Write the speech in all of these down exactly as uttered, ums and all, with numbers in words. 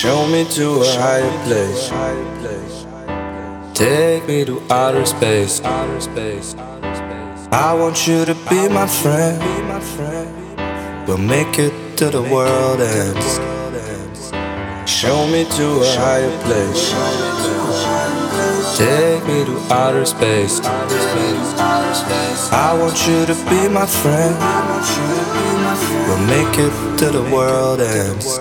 Show me to a higher place. Take me to outer space. I want you to be my friend. We'll make it to the world ends. Show me to a higher place. Take me to outer space. I want you to be my friend. We'll make it to the world ends.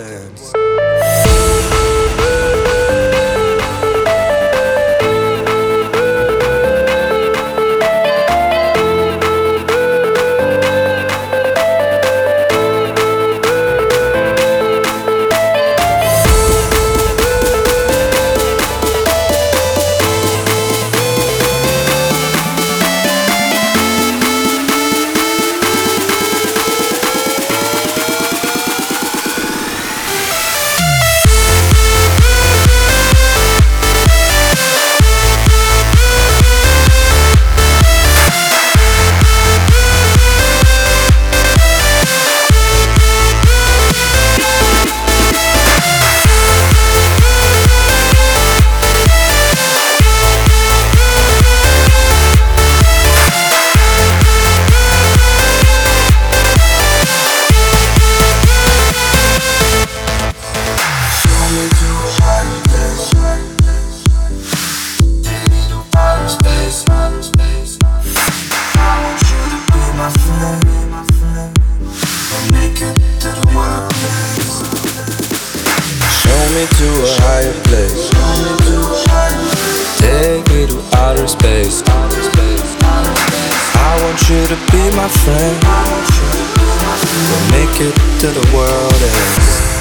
To a higher place. Take me to outer space. I want you to be my friend. We'll make it to the world ends.